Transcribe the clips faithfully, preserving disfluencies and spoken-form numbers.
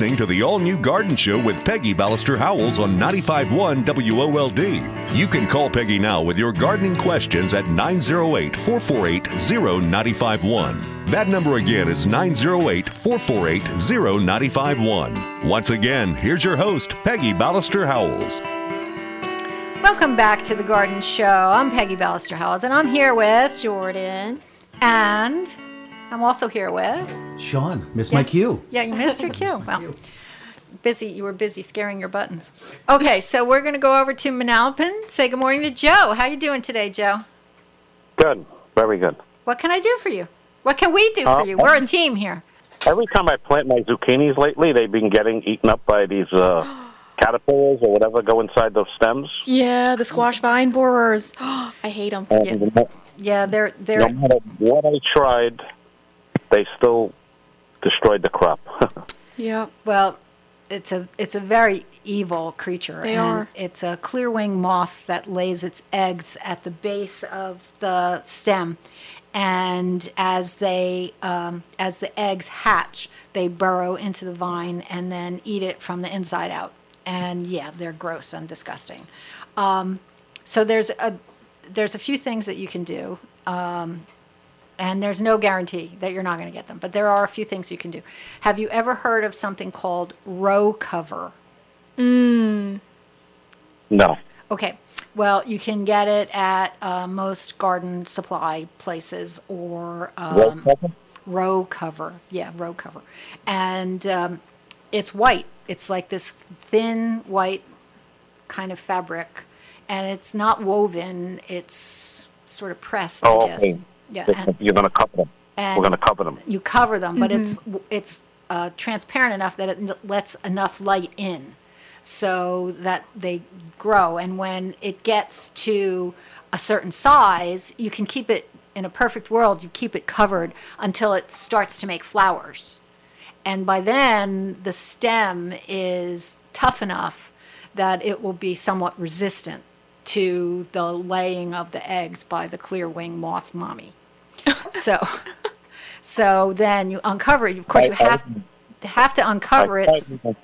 listening to the all-new Garden Show with Peggy Ballister Howells on ninety-five point one W O L D. You can call Peggy now with your gardening questions at nine oh eight, four four eight, oh nine five one. That number again is nine oh eight, four four eight, oh nine five one. Once again, here's your host, Peggy Ballister Howells. Welcome back to the Garden Show. I'm Peggy Ballister Howells, and I'm here with Jordan. And I'm also here with Sean. Missed yeah. my cue. Yeah, you missed your cue. Well, busy. You were busy scaring your buttons. Okay, so we're going to go over to Manalapan. Say good morning to Joe. How you doing today, Joe? Good. Very good. What can I do for you? What can we do uh, for you? We're a team here. Every time I plant my zucchinis lately, they've been getting eaten up by these uh, caterpillars or whatever go inside those stems. Yeah, the squash vine borers. I hate them. Yeah, No, yeah they're they're. no matter what I tried, they still destroyed the crop. Yep. Well, it's a it's a very evil creature. They and are. It's a clearwing moth that lays its eggs at the base of the stem, and as they um, as the eggs hatch, they burrow into the vine and then eat it from the inside out. And yeah, they're gross and disgusting. Um, so there's a there's a few things that you can do. Um, And there's no guarantee that you're not going to get them, but there are a few things you can do. Have you ever heard of something called row cover? Mm. No. Okay. Well, you can get it at uh, most garden supply places or um, Row cover? row cover. Yeah, row cover. And um, it's white. It's like this thin white kind of fabric, and it's not woven. It's sort of pressed, Oh, I guess. okay. Yeah, You're and- going to cover them. and We're going to cover them. you cover them, but it's Mm-hmm. it's uh, transparent enough that it n- lets enough light in, so that they grow. And when it gets to a certain size, you can keep it in a perfect world. You keep it covered until it starts to make flowers, and by then the stem is tough enough that it will be somewhat resistant to the laying of the eggs by the clearwing moth mommy. So, so then you uncover it. Of course, you I- I- have have to uncover I it. tried,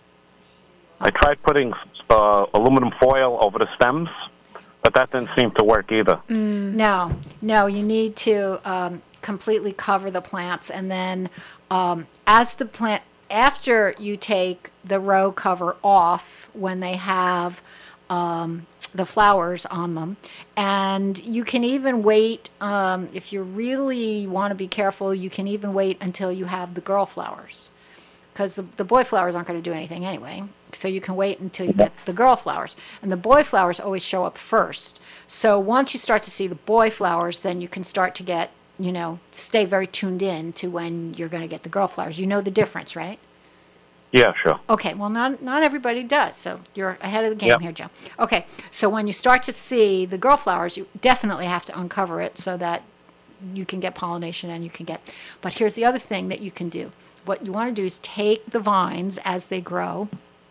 I tried putting uh, aluminum foil over the stems, but that didn't seem to work either. No, no, you need to um, completely cover the plants, and then um, as the plant, after you take the row cover off when they have um, the flowers on them, and you can even wait, um, if you really want to be careful, you can even wait until you have the girl flowers, because the, the boy flowers aren't going to do anything anyway. So you can wait until you get the girl flowers, and the boy flowers always show up first. So once you start to see the boy flowers, then you can start to get, you know, stay very tuned in to when you're going to get the girl flowers. You know the difference, right? Yeah, sure. Okay, well, not not everybody does, so you're ahead of the game Yep. here, Joe. Okay, so when you start to see the girl flowers, you definitely have to uncover it so that you can get pollination and you can get. But here's the other thing that you can do. What you want to do is take the vines as they grow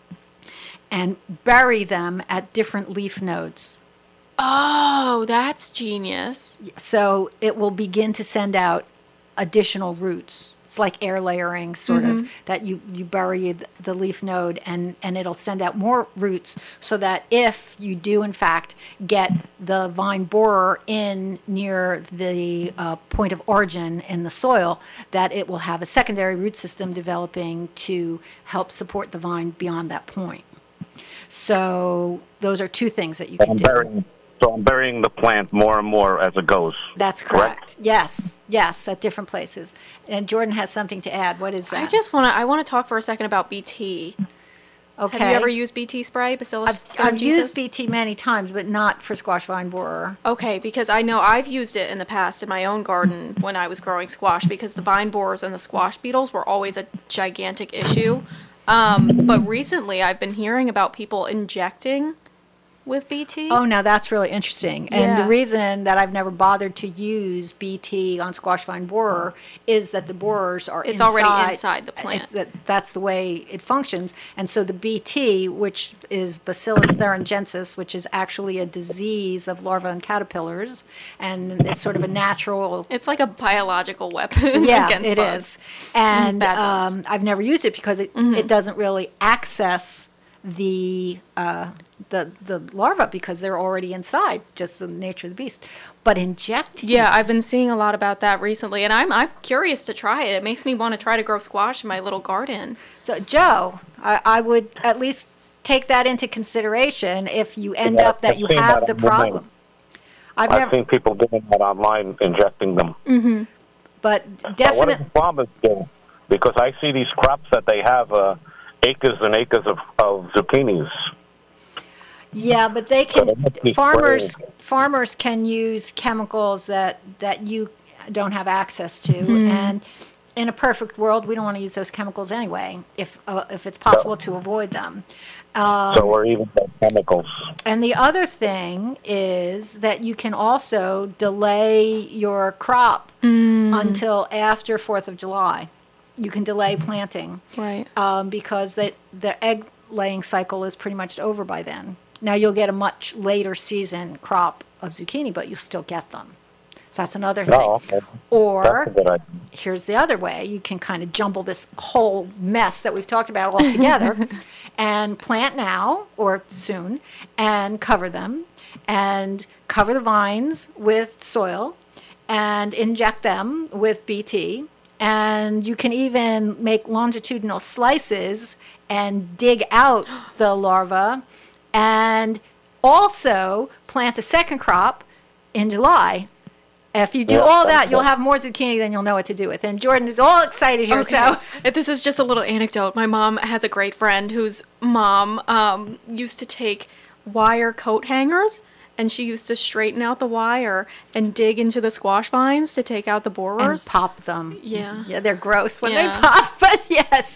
and bury them at different leaf nodes. Oh, that's genius. So it will begin to send out additional roots. It's like air layering, sort of, that you, you bury th- the leaf node and, and it'll send out more roots so that if you do, in fact, get the vine borer in near the uh, point of origin in the soil, that it will have a secondary root system developing to help support the vine beyond that point. So those are two things that you can I'm do. burying, so I'm burying the plant more and more as it goes. That's correct. Correct? Yes, yes, at different places. And Jordan has something to add. What is that? I just want to. I want to talk for a second about B T. okay. Have you ever used B T spray, Bacillus I've, I've thuringiensis? used B T many times, but not for squash vine borer. Okay, because I know I've used it in the past in my own garden when I was growing squash, because the vine borers and the squash beetles were always a gigantic issue. Um, but recently I've been hearing about people injecting with B T. Oh, now that's really interesting. And the Yeah. reason that I've never bothered to use B T on squash vine borer is that the borers are It's inside. already inside the plant. It's that, that's the way it functions. And so the B T, which is Bacillus thuringiensis, which is actually a disease of larvae and caterpillars, and it's sort of a natural It's like a biological weapon yeah, against it bugs. is. And bad bugs. um, I've never used it because it, it doesn't really access the uh, the the larva because they're already inside, just the nature of the beast. But injecting, Yeah, I've been seeing a lot about that recently, and I'm I'm curious to try it. It makes me want to try to grow squash in my little garden. So Joe, I, I would at least take that into consideration if you end Yeah, up that I've you seen have that the online. problem. I've I've never, seen people doing that online, injecting them. but Now, what do definitely. the farmers do? Because I see these crops that they have uh, acres and acres of, of zucchinis. Yeah, but they So they can, must be farmers, spraying. farmers can use chemicals that, that you don't have access to. And in a perfect world, we don't want to use those chemicals anyway, if, uh, if it's possible to avoid them. so or even the chemicals. And the other thing is that you can also delay your crop until after Fourth of July. You can delay planting. Right. um, because the, the egg laying cycle is pretty much over by then. Now you'll get a much later season crop of zucchini, but you'll still get them. So that's another thing. Oh, okay. Or That's a good idea. here's the other way. You can kind of jumble this whole mess that we've talked about all together and plant now or soon and cover them and cover the vines with soil and inject them with B T. And you can even make longitudinal slices and dig out the larva and also plant a second crop in July. If you do Yeah, all that's that, you'll good. have more zucchini than you'll know what to do with. And Jordan is all excited here, so. Uh, This is just a little anecdote. My mom has a great friend whose mom um, used to take wire coat hangers, and she used to straighten out the wire and dig into the squash vines to take out the And borers. pop them. Yeah. Yeah, they're gross when Yeah. they pop, but yes.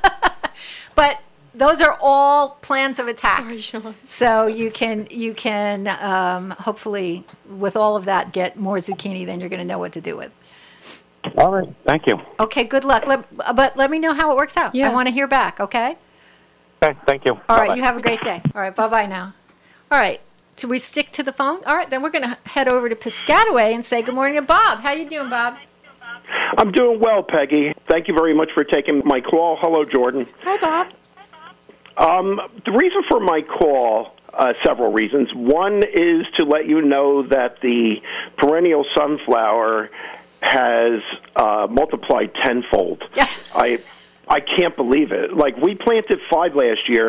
But those are all plans of attack. Sorry, Sean. So you can you can um, hopefully with all of that get more zucchini than you're going to know what to do with. All right. Thank you. Okay, good luck. Let, but let me know how it works out. Yeah. I want to hear back. Okay. Okay. Thank you. All right. Bye-bye. You have a great day. All right. Bye bye now. All right. So we stick to the phone. All right. Then we're going to head over to Piscataway and say good morning to Bob. How you doing, Bob? I'm doing well, Peggy. Thank you very much for taking my call. Hello, Jordan. Hi, Bob. Um, the reason for my call, uh, several reasons. One is to let you know that the perennial sunflower has uh, multiplied tenfold. Yes. I I can't believe it. Like, we planted five last year.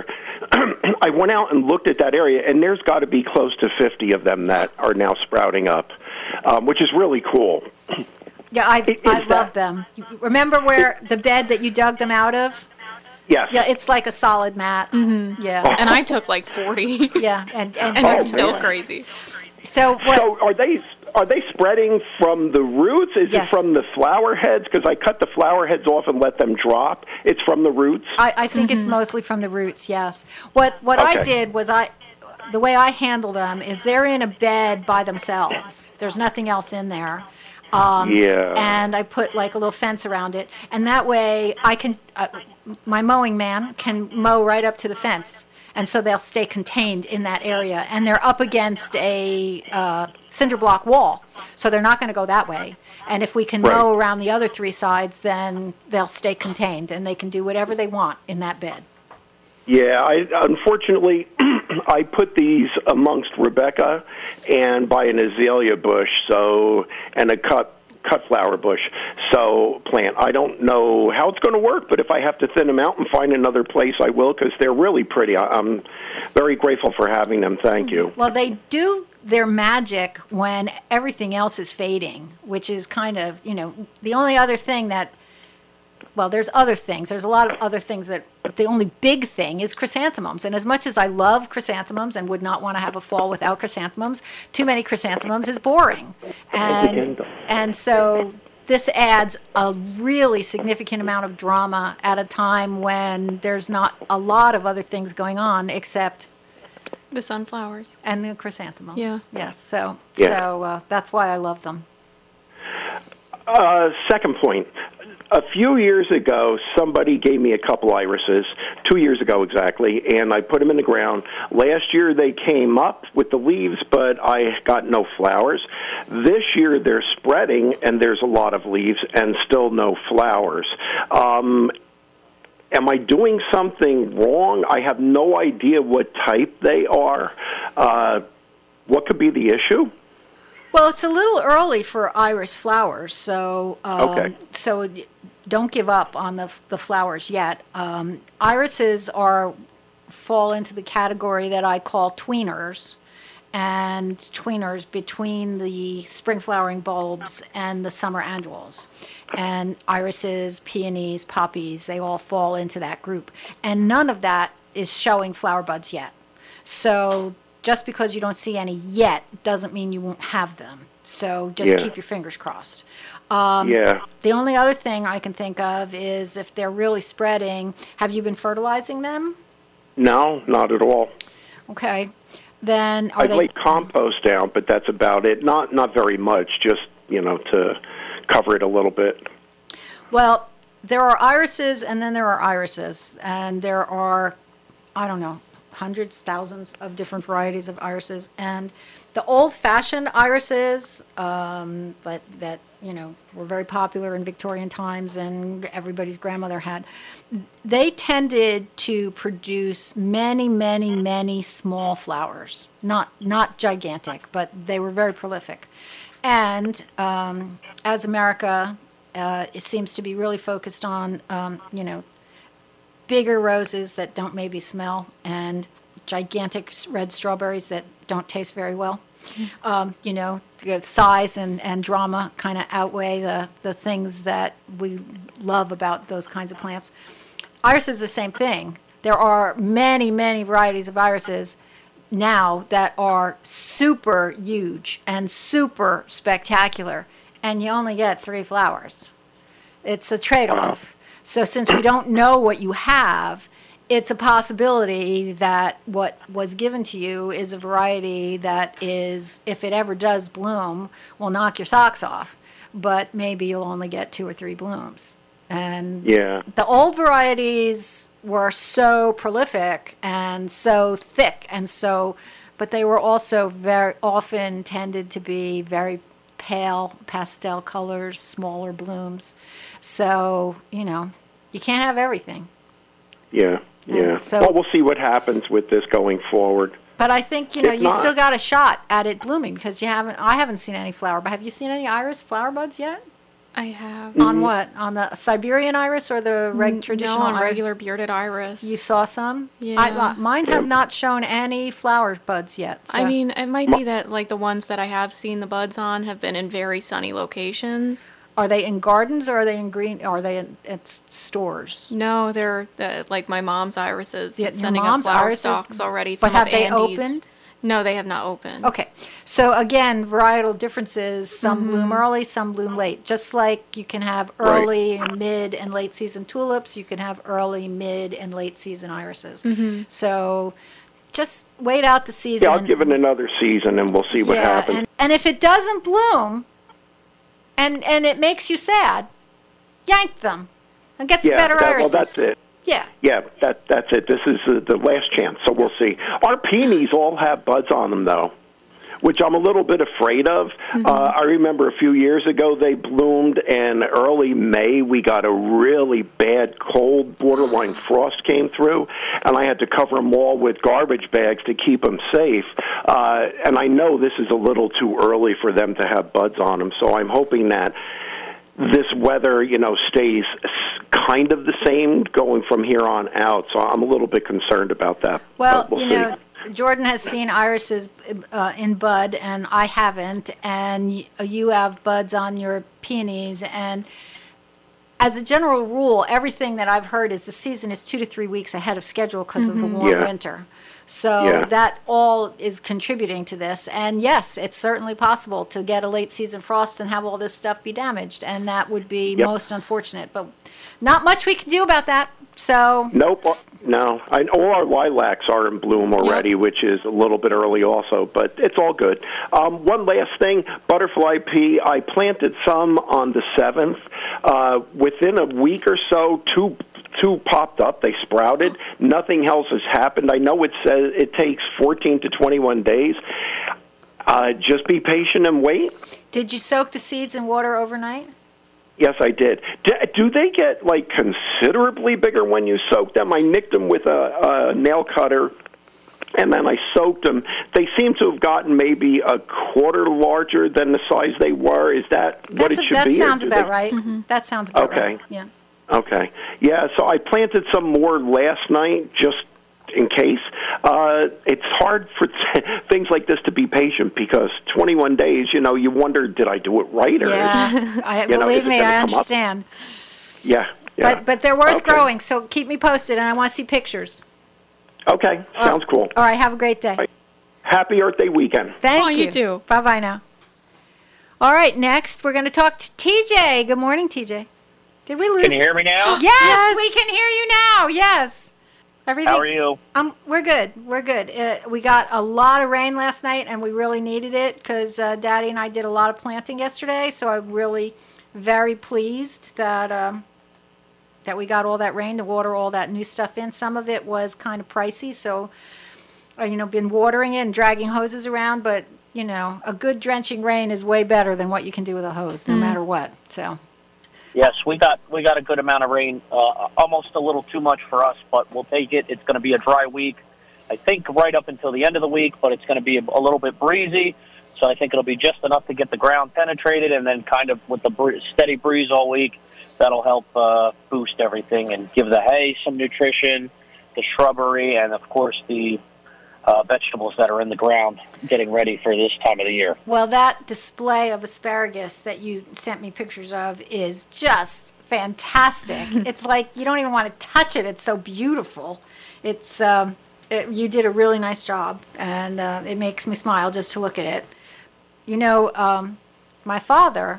I went out and looked at that area, and there's got to be close to fifty of them that are now sprouting up, um, which is really cool. Yeah, I, Is I that- love them. Remember where the bed that you dug them out of? Yes. Yeah, it's like a solid mat. Mm-hmm. Yeah, And I took like forty. yeah, and and, And Oh, it's still man. crazy. so what? So are they are they spreading from the roots? Is Yes. it from the flower heads? Because I cut the flower heads off and let them drop. It's from the roots. I, I think it's mostly from the roots. Yes. What what I Okay. did was I, the way I handle them is they're in a bed by themselves. There's nothing else in there. Um, Yeah. And I put like a little fence around it, and that way I can, uh, my mowing man can mow right up to the fence, and so they'll stay contained in that area. And they're up against a uh, cinder block wall, so they're not going to go that way. And if we can Right. mow around the other three sides, then they'll stay contained, and they can do whatever they want in that bed. Yeah, I unfortunately I put these amongst Rebecca and by an azalea bush, so and a cut cut flower bush. So plant. I don't know how it's going to work, but if I have to thin them out and find another place, I will because they're really pretty. I, I'm very grateful for having them. Thank you. Well, they do their magic when everything else is fading, which is kind of, you know, the only other thing that, well, there's other things. There's a lot of other things that, but the only big thing is chrysanthemums. And as much as I love chrysanthemums and would not want to have a fall without chrysanthemums, too many chrysanthemums is boring. And, and so this adds a really significant amount of drama at a time when there's not a lot of other things going on except The sunflowers. And the chrysanthemums. Yeah. Yes. So, Yeah. so uh, that's why I love them. Uh, second point. A few years ago, somebody gave me a couple irises, two years ago exactly, and I put them in the ground. Last year they came up with the leaves, but I got no flowers. This year they're spreading, and there's a lot of leaves and still no flowers. Um, am I doing something wrong? I have no idea what type they are. Uh, what could be the issue? Well, it's a little early for iris flowers, so um, Okay. so don't give up on the the flowers yet. Um, irises are fall into the category that I call tweeners, and tweeners between the spring flowering bulbs and the summer annuals. And irises, peonies, poppies, they all fall into that group. And none of that is showing flower buds yet. So just because you don't see any yet doesn't mean you won't have them. So just Yeah. keep your fingers crossed. Um, Yeah. The only other thing I can think of is if they're really spreading, have you been fertilizing them? No, not at all. Okay. Then are I've they... laid compost down, but that's about it. Not not very much, just, you know, to cover it a little bit. Well, there are irises and then there are irises. And there are, I don't know, hundreds, thousands of different varieties of irises. And the old-fashioned irises um, that, that, you know, were very popular in Victorian times and everybody's grandmother had, they tended to produce many, many, many small flowers. Not, not gigantic, but they were very prolific. And um, as America, uh, it seems to be really focused on, um, you know, bigger roses that don't maybe smell and gigantic red strawberries that don't taste very well. Um, you know, the size and, and drama kind of outweigh the, the things that we love about those kinds of plants. Iris is the same thing. There are many, many varieties of irises now that are super huge and super spectacular, and you only get three flowers. It's a trade-off. So since we don't know what you have, it's a possibility that what was given to you is a variety that is, if it ever does bloom, will knock your socks off, but maybe you'll only get two or three blooms. And Yeah. the old varieties were so prolific and so thick and so, but they were also very often tended to be very pale pastel colors, smaller blooms. So, you know, you can't have everything. Yeah, yeah. so- well, we'll see what happens with this going forward. But I think, you know, If you not- still got a shot at it blooming because you haven't, I haven't seen any flower, but have you seen any iris flower buds yet? I have. Mm-hmm. On what? On the Siberian iris or the reg- traditional no, on iris? regular bearded iris. You saw some? Yeah. I, uh, mine have Yeah. not shown any flower buds yet. So. I mean, it might be that like the ones that I have seen the buds on have been in very sunny locations. Are they in gardens or are they in green? Or are they in at s- stores? No, they're the, like my mom's irises Yeah, your sending mom's up flower irises? stalks already. But Some have of they Andy's. opened? No, they have not opened. Okay. So again, varietal differences. Some Mm-hmm. bloom early, some bloom late. Just like you can have Right. early, mid, and late season tulips, you can have early, mid, and late season irises. Mm-hmm. So just wait out the season. Yeah, I'll give it another season, and we'll see what Yeah, happens. And, and if it doesn't bloom, and and it makes you sad, yank them and get some yeah, better that, well, irises. that's it. Yeah. Yeah, that that's it. This is uh, the last chance, so we'll see. Our peonies all have buds on them, though, which I'm a little bit afraid of. Mm-hmm. Uh, I remember a few years ago they bloomed, and early May we got a really bad cold, borderline frost came through, and I had to cover them all with garbage bags to keep them safe. Uh, and I know this is a little too early for them to have buds on them, so I'm hoping that this weather, you know, stays s- kind of the same going from here on out. So I'm a little bit concerned about that. Well, but we'll you see. know, Jordan has seen irises uh, in bud, and I haven't. And y- you have buds on your peonies. And as a general rule, everything that I've heard is the season is two to three weeks ahead of schedule because of the warm Yeah. winter. So Yeah. that all is contributing to this. And yes, it's certainly possible to get a late season frost and have all this stuff be damaged. And that would be Yep. most unfortunate. But not much we can do about that. So Nope. No. I, all our lilacs are in bloom already, Yep. which is a little bit early also, but it's all good. Um, one last thing, butterfly pea, I planted some on the seventh. Uh, within a week or so, two two popped up. They sprouted. Nothing else has happened. I know it says it takes fourteen to twenty-one days. Uh, just be patient and wait. did you soak the seeds in water overnight? Yes, I did. Do, do they get, like, considerably bigger when you soak them? I nicked them with a, a nail cutter, and then I soaked them. They seem to have gotten maybe a quarter larger than the size they were. Is that what That's it a- should that be? or sounds do about they- right. That sounds about Okay. right. Yeah. Okay. Yeah, so I planted some more last night just in case. Uh, it's hard for things like this to be patient because twenty-one days, you know, you wonder, did I do it right? Or Yeah, I, you know, believe is it me, gonna I come up? understand. Yeah, yeah. But but they're worth Okay. growing, so keep me posted, and I want to see pictures. Okay, sounds cool. All right, have a great day. Right. Happy Earth Day weekend. Thank Oh, you. you too. Bye bye now. All right, next we're going to talk to T J. Good morning, T J. Did we lose? Can you hear me now? Yes, Yes. we can hear you now. Yes. Everything. How are you? Um, we're good. We're good. Uh, we got a lot of rain last night, and we really needed it because uh, Daddy and I did a lot of planting yesterday. So I'm really very pleased that um, that we got all that rain to water all that new stuff in. Some of it was kind of pricey, so uh, you know, been watering it and dragging hoses around. But you know, a good drenching rain is way better than what you can do with a hose, no matter what. So. Yes, we got we got a good amount of rain, uh, almost a little too much for us, but we'll take it. It's going to be a dry week, I think, right up until the end of the week, but it's going to be a, a little bit breezy, so I think it'll be just enough to get the ground penetrated, and then kind of with the bree- steady breeze all week, that'll help uh, boost everything and give the hay some nutrition, the shrubbery, and, of course, the uh, vegetables that are in the ground getting ready for this time of the year. Well, that display of asparagus that you sent me pictures of is just fantastic. It's like you don't even want to touch it. It's so beautiful. It's um, it, you did a really nice job, and uh, it makes me smile just to look at it. You know, um, my father,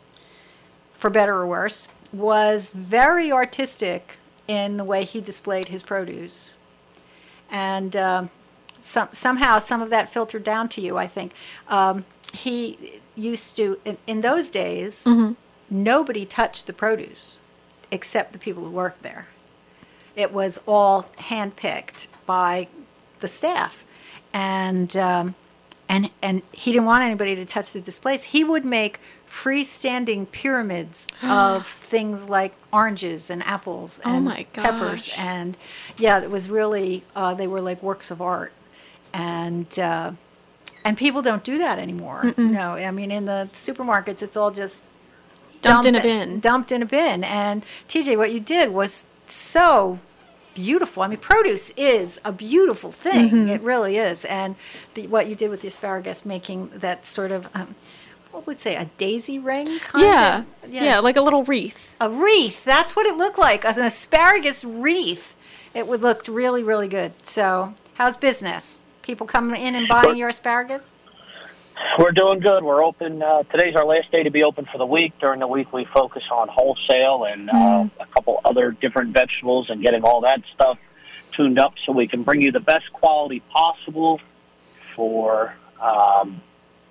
for better or worse, was very artistic in the way he displayed his produce, and. Uh, Some, somehow some of that filtered down to you, I think. Um, he used to, in, in those days, nobody touched the produce except the people who worked there. It was all handpicked by the staff. And, um, and, and he didn't want anybody to touch the displays. He would make freestanding pyramids of things like oranges and apples Oh and my peppers. gosh. And yeah, it was really, uh, they were like works of art. And uh, and people don't do that anymore. No, I mean in the supermarkets, it's all just Dumped in a dumped- bin. Dumped in a bin. And T J, what you did was so beautiful. I mean, produce is a beautiful thing. It really is. And the, what you did with the asparagus, making that sort of um, what would say a daisy ring kind Yeah. of yeah, like a little wreath. a wreath. That's what it looked like, an asparagus wreath. It would look really, really good. So, how's business? People coming in and buying your asparagus? We're doing good. We're open. Uh, today's our last day to be open for the week. During the week, we focus on wholesale and uh, a couple other different vegetables and getting all that stuff tuned up so we can bring you the best quality possible for um,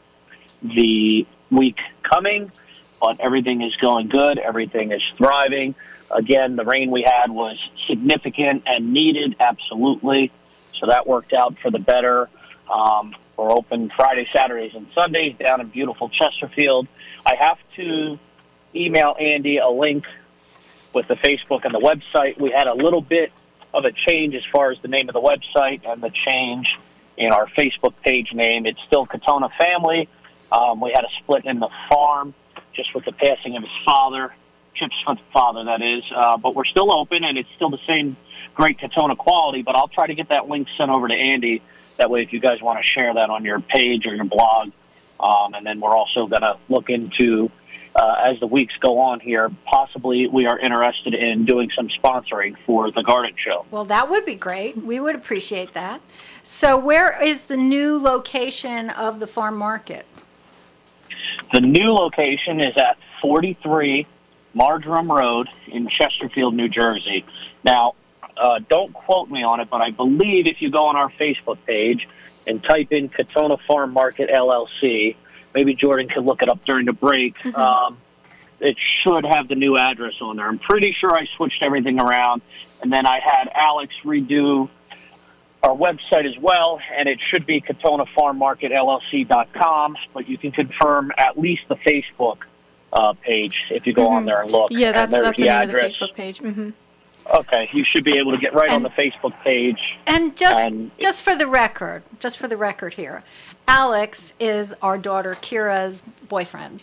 the week coming. But everything is going good. Everything is thriving. Again, the rain we had was significant and needed, absolutely. So that worked out for the better. Um, we're open Friday, Saturdays, and Sundays down in beautiful Chesterfield. I have to email Andy a link with the Facebook and the website. We had a little bit of a change as far as the name of the website and the change in our Facebook page name. It's still Katona Family. Um, we had a split in the farm just with the passing of his father, Chip's father, that is. Uh, but we're still open, and it's still the same great Katona quality, but I'll try to get that link sent over to Andy. That way, if you guys want to share that on your page or your blog, um, and then we're also going to look into, uh, as the weeks go on here, possibly we are interested in doing some sponsoring for the garden show. Well, that would be great. We would appreciate that. So, where is the new location of the farm market? The new location is at forty-three Marjoram Road in Chesterfield, New Jersey. Now, uh, don't quote me on it, but I believe if you go on our Facebook page and type in Katona Farm Market L L C, maybe Jordan can look it up during the break, mm-hmm. um, it should have the new address on there. I'm pretty sure I switched everything around, and then I had Alex redo our website as well, and it should be Katona Farm Market L L C dot com, but you can confirm at least the Facebook uh, page if you go mm-hmm. on there and look. Yeah, that's, and that's the, the name address. of the Facebook page. Mm-hmm. Okay, you should be able to get right and, on the Facebook page. And just and just for the record, just for the record here, Alex is our daughter Kira's boyfriend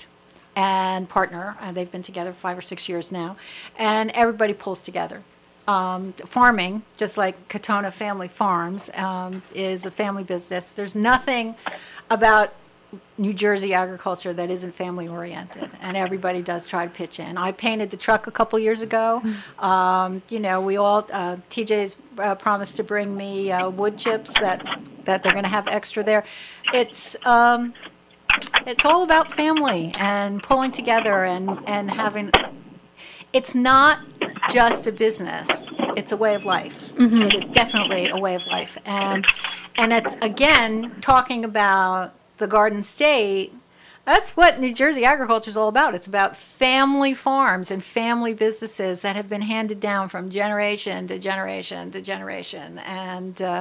and partner, and they've been together five or six years now, and everybody pulls together. Um, farming, just like Katona Family Farms, um, is a family business. There's nothing about New Jersey agriculture that isn't family oriented, and everybody does try to pitch in. I painted the truck a couple years ago. Um, you know, we all, uh, T J's uh, promised to bring me uh, wood chips that, that they're going to have extra there. It's, um, it's all about family and pulling together and, and having, it's not just a business, it's a way of life. Mm-hmm. It is definitely a way of life. And, and it's, again, talking about the Garden State, that's what New Jersey agriculture is all about. It's about family farms and family businesses that have been handed down from generation to generation to generation. And uh,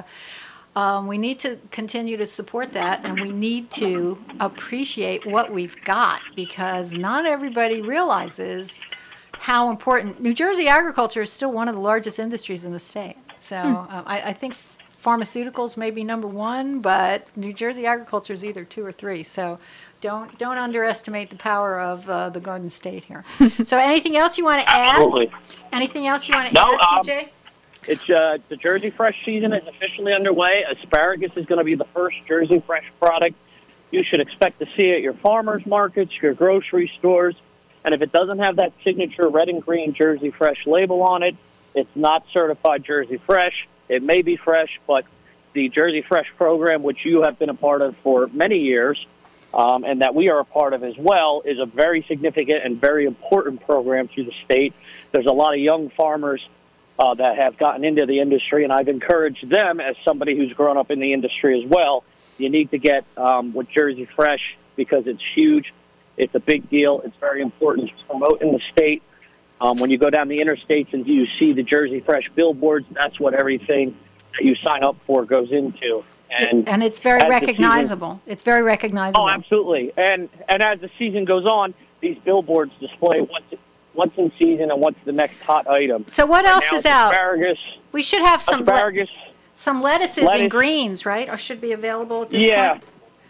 um, we need to continue to support that, and we need to appreciate what we've got, because not everybody realizes how important. New Jersey agriculture is still one of the largest industries in the state. So hmm. um, I, I think pharmaceuticals may be number one, but New Jersey agriculture is either two or three. So don't don't underestimate the power of uh, the Garden State here. So anything else you want to add? Absolutely. Anything else you want to no, add, um, T J? It's uh, the Jersey Fresh season is officially underway. Asparagus is going to be the first Jersey Fresh product you should expect to see at your farmers markets, your grocery stores. And if it doesn't have that signature red and green Jersey Fresh label on it, it's not certified Jersey Fresh. It may be fresh, but the Jersey Fresh program, which you have been a part of for many years, um, and that we are a part of as well, is a very significant and very important program through the state. There's a lot of young farmers uh, that have gotten into the industry, and I've encouraged them, as somebody who's grown up in the industry as well, you need to get um, with Jersey Fresh because it's huge. It's a big deal. It's very important to promote in the state. Um, when you go down the interstates and you see the Jersey Fresh billboards, that's what everything that you sign up for goes into. And, and it's very recognizable. Season, it's very recognizable. Oh, absolutely. And and as the season goes on, these billboards display what's what's in season and what's the next hot item. So what right else now, is out? Asparagus. We should have some asparagus. Le- some lettuces lettuce. and greens, right? Or should be available at this yeah. point?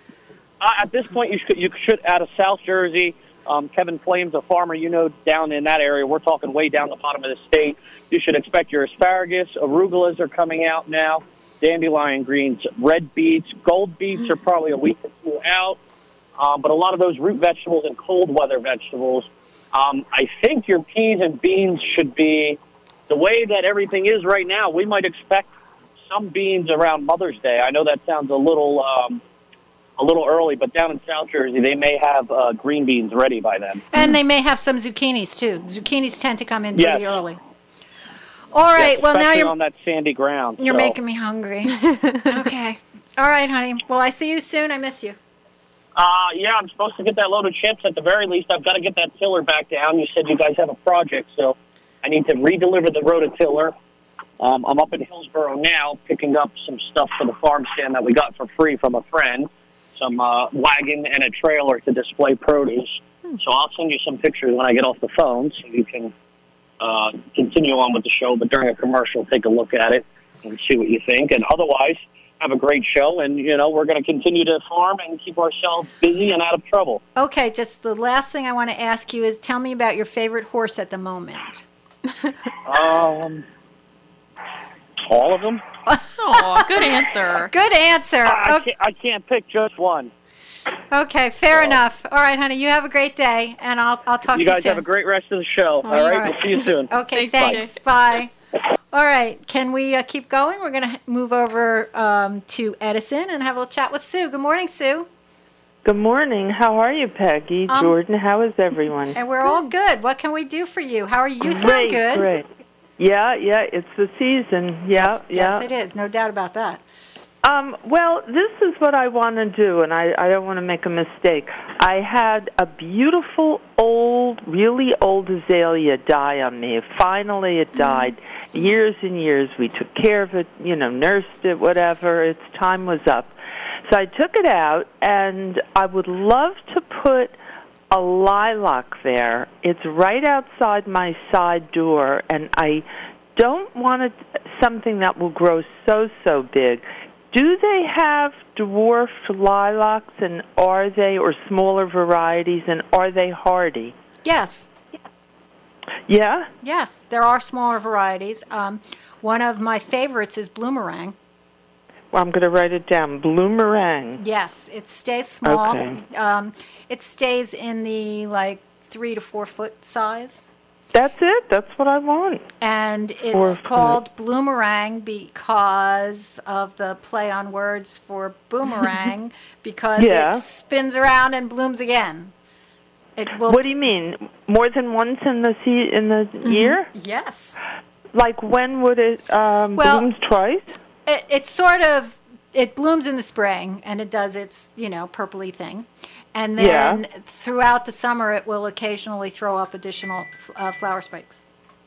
Uh, at this point, you should, you should out of South Jersey. Um, Kevin Flames, a farmer, you know, down in that area. We're talking way down the bottom of the state. You should expect your asparagus. Arugulas are coming out now. Dandelion greens, red beets, gold beets are probably a week or two out. Um, but a lot of those root vegetables and cold weather vegetables. Um, I think your peas and beans should be the way that everything is right now. We might expect some beans around Mother's Day. I know that sounds a little um, a little early, but down in South Jersey, they may have uh, green beans ready by then. And they may have some zucchinis, too. Zucchinis tend to come in yes. pretty early. All right, yes, well, now you're on that sandy ground. You're so. making me hungry. Okay. All right, honey. Well, I see you soon. I miss you. Uh, yeah, I'm supposed to get that load of chips at the very least. I've got to get that tiller back down. You said you guys have a project, so I need to re-deliver the rototiller. Um, I'm up in Hillsborough now picking up some stuff for the farm stand that we got for free from a friend, some uh, wagon and a trailer to display produce. Hmm. So I'll send you some pictures when I get off the phone so you can uh, continue on with the show. But during a commercial, take a look at it and see what you think. And otherwise, have a great show. And, you know, we're going to continue to farm and keep ourselves busy and out of trouble. Okay, just the last thing I want to ask you is tell me about your favorite horse at the moment. um... All of them? Oh, good answer. Good answer. I, I, okay. can't, I can't pick just one. Okay, fair so. enough. All right, honey, you have a great day, and I'll I'll talk you to you soon. You guys have a great rest of the show. Oh, all right? right, we'll see you soon. Okay, thanks. thanks. Bye. All right, can we uh, keep going? We're going to move over um, to Edison and have a little chat with Sue. Good morning, Sue. Good morning. How are you, Peggy? Um, Jordan, how is everyone? And we're all good. What can we do for you? How are you? You sound Great, good. great. Yeah, yeah, it's the season. Yeah, Yes, yeah. yes, it is. No doubt about that. Um, well, this is what I want to do, and I, I don't want to make a mistake. I had a beautiful old, really old azalea die on me. Finally, it died. Mm-hmm. Years and years, we took care of it, you know, nursed it, whatever. Its time was up. So I took it out, and I would love to put a lilac there. It's right outside my side door, and I don't want it, something that will grow so, so big. Do they have dwarfed lilacs, and are they, or smaller varieties, and are they hardy? Yes. Yeah? Yes, there are smaller varieties. Um, one of my favorites is Bloomerang. Well, I'm going to write it down. Bloomerang. Yes, it stays small. Okay. Um, it stays in the, like, three to four foot size. That's it. That's what I want. And Four it's called Bloomerang because of the play on words for boomerang, because Yeah. it spins around and blooms again. It will. What do you mean? More than once in the se- in the Mm-hmm. year? Yes. Like when would it um, Well- blooms twice? It, it's sort of, it blooms in the spring, and it does its, you know, purpley thing. And then Yeah. throughout the summer, it will occasionally throw up additional uh, flower spikes.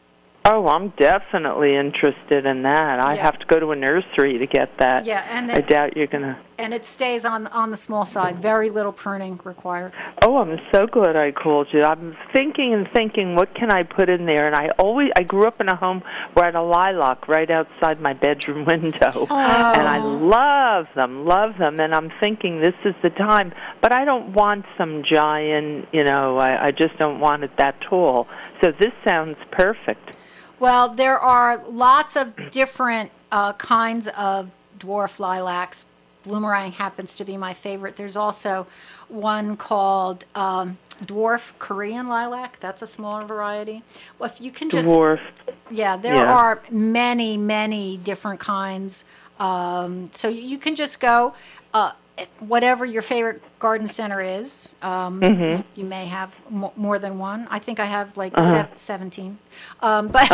Oh, I'm definitely interested in that. I Yeah. have to go to a nursery to get that. Yeah, and I it, doubt you're going to. and it stays on on the small side. Very little pruning required. Oh, I'm so glad I called you. I'm thinking and thinking, what can I put in there? And I always, I grew up in a home where I had a lilac right outside my bedroom window. Oh. And I love them, love them. And I'm thinking this is the time. But I don't want some giant, you know, I, I just don't want it that tall. So this sounds perfect. Well, there are lots of different uh, kinds of dwarf lilacs. Bloomerang happens to be my favorite. There's also one called um, dwarf Korean lilac. That's a smaller variety. Well, if you can just Dwarf. yeah, there Yeah. are many, many different kinds. Um, so you can just go. Uh, whatever your favorite garden center is. Um, Mhm. You may have mo- more than one. I think I have like Uh-huh. sev- seventeen. Um, but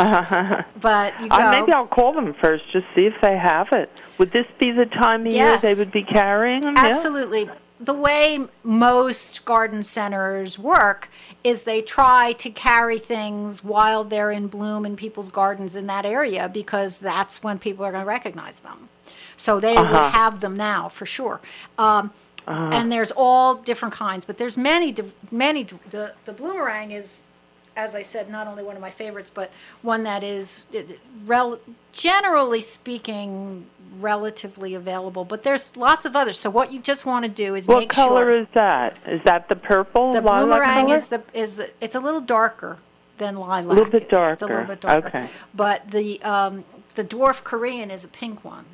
but you go. Uh, maybe I'll call them first, just see if they have it. Would this be the time of Yes. year they would be carrying them? Yeah? Absolutely. The way most garden centers work is they try to carry things while they're in bloom in people's gardens in that area, because that's when people are going to recognize them. So they Uh-huh. would have them now for sure. Um, Uh-huh. And there's all different kinds, but there's many, div- many. div- The the Bloomerang is, as I said, not only one of my favorites, but one that is, uh, rel- generally speaking, relatively available. But there's lots of others. So what you just want to do is What make color sure is that? Is that the purple the lilac Bloomerang color? is the is the, it's a little darker than lilac. A little bit It's a darker. little bit darker. Okay. But the um, the dwarf Korean is a pink one.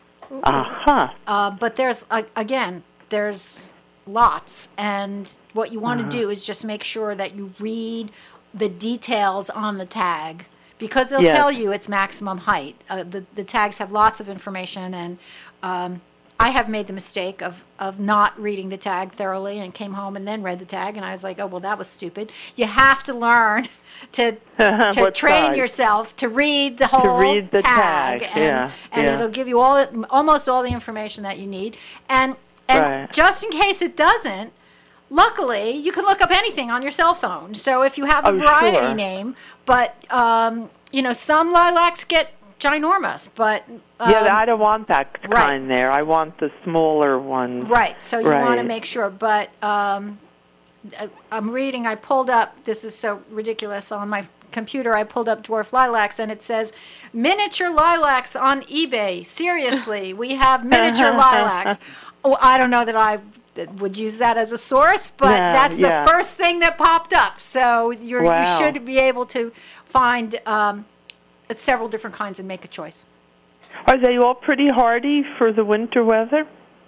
Uh-huh. Uh, but there's, uh, again, there's lots. And what you want to Uh-huh. do is just make sure that you read the details on the tag, because they'll Yes. tell you its maximum height. Uh, the, the tags have lots of information, and um, I have made the mistake of, of not reading the tag thoroughly and came home and then read the tag, and I was like, oh, well, that was stupid. You have to learn to to What train size? yourself to read the whole read the tag, tag, and, yeah, and yeah. it'll give you all almost all the information that you need. And and Right. just in case it doesn't, luckily you can look up anything on your cell phone. So if you have a Oh, variety sure. name, but um, you know, some lilacs get ginormous, but um, yeah, I don't want that right. kind there. I want the smaller one. right. So you want to Right. make sure. But um, I- I'm reading. I pulled up. This is so ridiculous on my computer. I pulled up dwarf lilacs, and it says miniature lilacs on eBay. Seriously, we have miniature lilacs. Oh, I don't know that I would use that as a source, but Yeah, that's yeah. the first thing that popped up. So you're, Wow. you should be able to find um, several different kinds and make a choice. Are they all pretty hardy for the winter weather?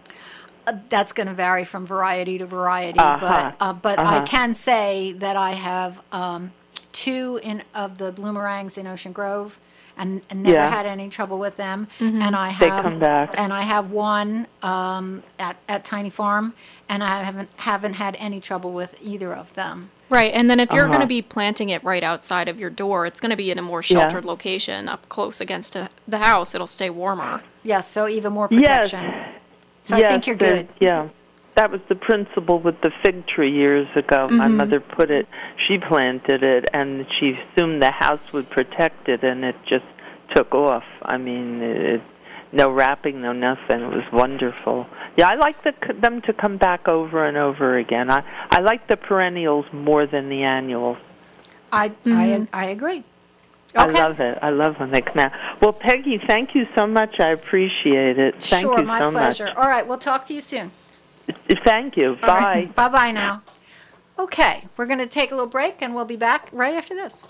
Uh, that's going to vary from variety to variety, Uh-huh. but uh, but I Uh-huh. can say that I have um, two in of the bloomerangs in Ocean Grove, and, and never Yeah. had any trouble with them. And I They have come back. and I have one um, at at Tiny Farm, and I haven't haven't had any trouble with either of them. Right, and then if you're Uh-huh. going to be planting it right outside of your door, it's going to be in a more Yeah. sheltered location, up close against the the house. It'll stay warmer. Yes, so even more Yes. protection. So yes, I think you're the- good. Yeah. That was the principle with the fig tree years ago. My mother put it, she planted it, and she assumed the house would protect it, and it just took off. I mean, it, no wrapping, no nothing. It was wonderful. Yeah, I like the, them to come back over and over again. I, I like the perennials more than the annuals. I I I agree. I Okay. love it. I love when they come out. Well, Peggy, thank you so much. I appreciate it. Thank sure, you my so pleasure. much. All right, we'll talk to you soon. Thank you. All Bye. right, bye-bye now. Okay, we're going to take a little break, and we'll be back right after this.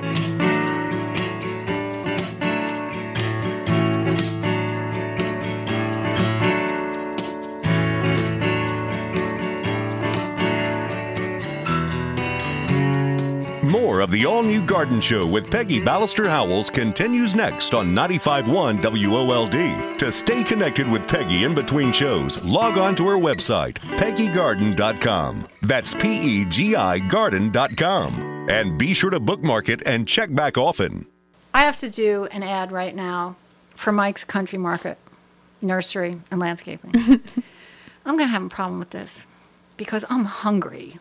More of the all-new Garden Show with Peggy Ballister Howells continues next on ninety-five point one W O L D. To stay connected with Peggy in between shows, log on to her website, peggy garden dot com. That's P E G I garden dot com. And be sure to bookmark it and check back often. I have to do an ad right now for Mike's Country Market, Nursery, and Landscaping. I'm going to have a problem with this because I'm hungry.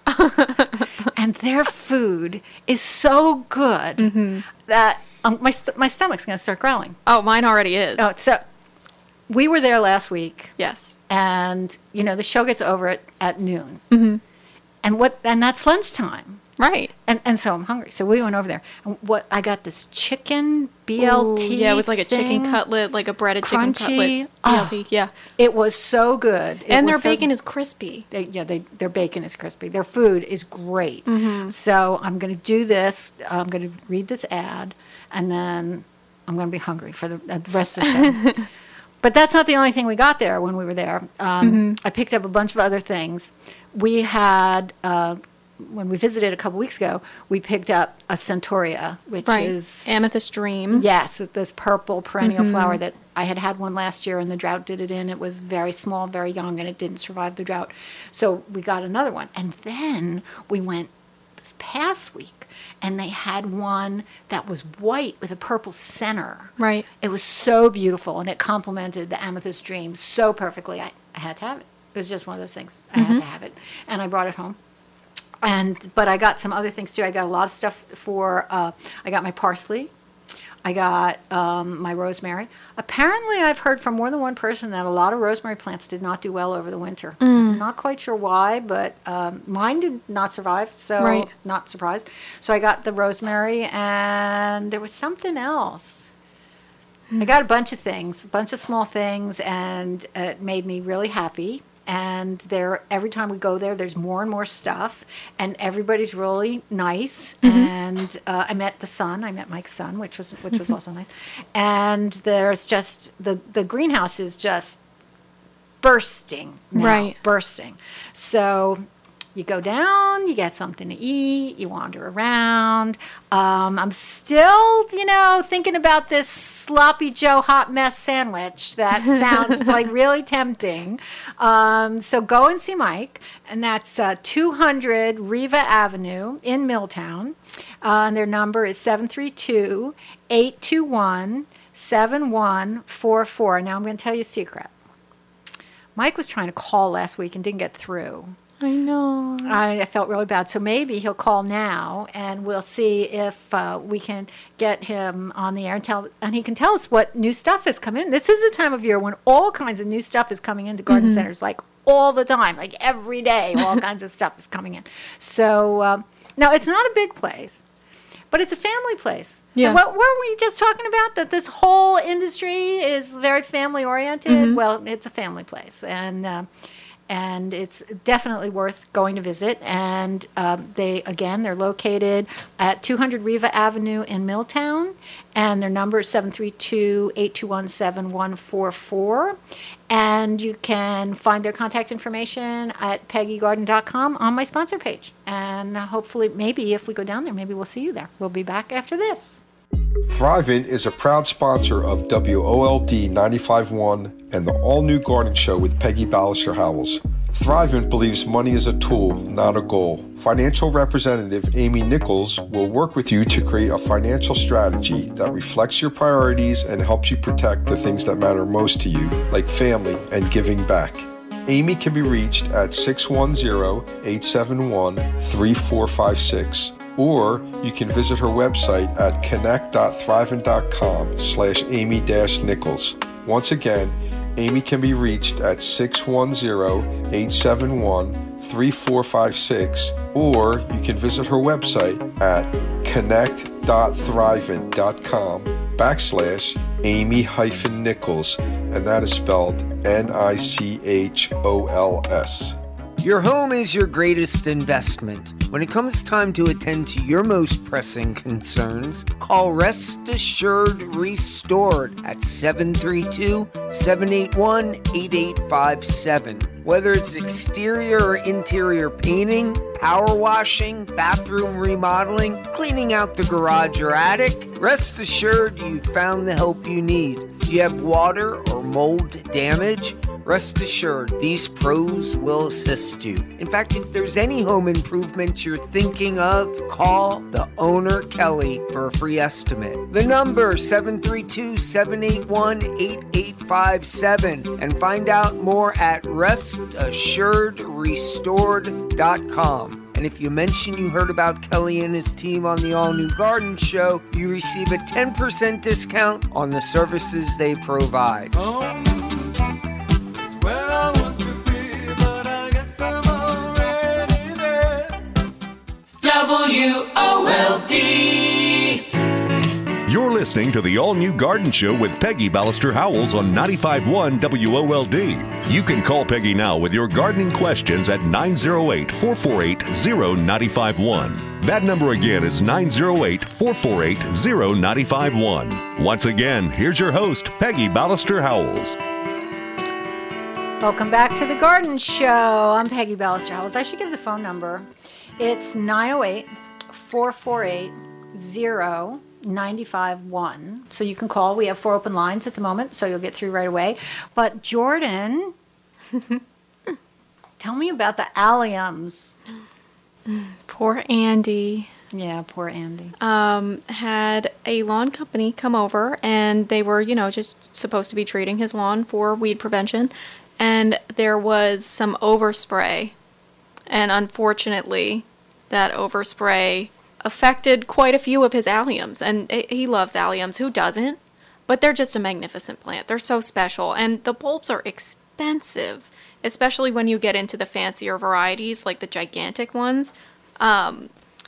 And their food is so good that um, my, st- my stomach's going to start growling. Oh, mine already is. Oh, so we were there last week, Yes. and, you know, the show gets over at, at noon. Mm-hmm. And what? And that's lunchtime. Right. And and so I'm hungry. So we went over there. And what I got this chicken B L T. Ooh, yeah, it was like a chicken thing. cutlet, like a breaded chicken Crunchy. cutlet. B Oh. L T, yeah. It was so good. It And was their so- bacon is crispy. They, yeah, they, their bacon is crispy. Their food is great. Mm-hmm. So I'm going to do this. I'm going to read this ad, and then I'm going to be hungry for the, uh, the rest of the show. But that's not the only thing we got there when we were there. Um, Mm-hmm. I picked up a bunch of other things. We had, uh, when we visited a couple weeks ago, we picked up a centaurea, which Right. is Amethyst Dream. Yes, it's this purple perennial Mm-hmm. flower that I had had one last year, and the drought did it in. It was very small, very young, and it didn't survive the drought. So we got another one. And then we went this past week, and they had one that was white with a purple center. Right. It was so beautiful, and it complemented the Amethyst Dream so perfectly. I, I had to have it. It was just one of those things. I Mm-hmm. had to have it. And I brought it home. And but I got some other things too. I got a lot of stuff for. Uh, I got my parsley. I got um, my rosemary. Apparently, I've heard from more than one person that a lot of rosemary plants did not do well over the winter. Mm. Not quite sure why, but um, mine did not survive, so Right. not surprised. So I got the rosemary, and there was something else. I got a bunch of things, a bunch of small things, and it made me really happy. And there, every time we go there, there's more and more stuff, and everybody's really nice. And uh, I met the son, I met Mike's son, which was which was also nice. And there's just the the greenhouse is just bursting now, Right. bursting. So you go down, you get something to eat, you wander around. Um, I'm still, you know, thinking about this sloppy Joe hot mess sandwich that sounds like really tempting. Um, so go and see Mike, and that's uh, two hundred Riva Avenue in Milltown. Uh, and their number is seven three two, eight two one, seven one four four. Now I'm going to tell you a secret. Mike was trying to call last week and didn't get through. I know. I, I felt really bad. So maybe he'll call now, and we'll see if uh, we can get him on the air and tell, and he can tell us what new stuff has come in. This is the time of year when all kinds of new stuff is coming into garden Mm-hmm. centers, like all the time, like every day, all kinds of stuff is coming in. So um, now it's not a big place, but it's a family place. Yeah. And what were we just talking about? That this whole industry is very family oriented. Mm-hmm. Well, it's a family place, and. Uh, And it's definitely worth going to visit. And um, they, again, they're located at two hundred Riva Avenue in Milltown. And their number is seven three two, eight two one, seven one four four. And you can find their contact information at peggy garden dot com on my sponsor page. And hopefully, maybe if we go down there, maybe we'll see you there. We'll be back after this. Thrivent is a proud sponsor of W O L D ninety-five point one and the all-new Garden Show with Peggy Ballister Howells. Thrivent believes money is a tool, not a goal. Financial representative Amy Nichols will work with you to create a financial strategy that reflects your priorities and helps you protect the things that matter most to you, like family and giving back. Amy can be reached at six one zero, eight seven one, three four five six, or you can visit her website at connect.thrivent.com slash Amy dash Nichols. Once again, Amy can be reached at six one zero, eight seven one, three four five six, or you can visit her website at connect.thrivent.com backslash Amy hyphen Nichols, and that is spelled N I C H O L S. Your home is your greatest investment. When it comes time to attend to your most pressing concerns, call Rest Assured Restored at seven three two, seven eight one, eight eight five seven. Whether it's exterior or interior painting, power washing, bathroom remodeling, cleaning out the garage or attic, rest assured you found the help you need. Do you have water or mold damage? Rest assured, these pros will assist you. In fact, if there's any home improvement you're thinking of, call the owner, Kelly, for a free estimate. The number, seven three two, seven eight one, eight eight five seven. And find out more at rest assured restored dot com. And if you mention you heard about Kelly and his team on the All New Garden Show, you receive a ten percent discount on the services they provide. Oh. Where I want to be, but I guess I'm already there. W O L D. You're listening to the all-new Garden Show with Peggy Ballister Howells on ninety-five point one W O L D. You can call Peggy now with your gardening questions at nine oh eight, four four eight, oh nine five one. That number again is nine oh eight, four four eight, oh nine five one. Once again, here's your host, Peggy Ballister Howells. Welcome back to the Garden Show. I'm Peggy Ballister Howells. I should give the phone number. It's nine oh eight, four four eight, oh nine five one. So you can call. We have four open lines at the moment, so you'll get through right away. But Jordan, tell me about the alliums. Poor Andy. Yeah, poor Andy. Um, had a lawn company come over, and they were, you know, just supposed to be treating his lawn for weed prevention. And there was some overspray, and unfortunately, that overspray affected quite a few of his alliums. And he loves alliums. Who doesn't? But they're just a magnificent plant. They're so special, and the bulbs are expensive, especially when you get into the fancier varieties, like the gigantic ones. Um,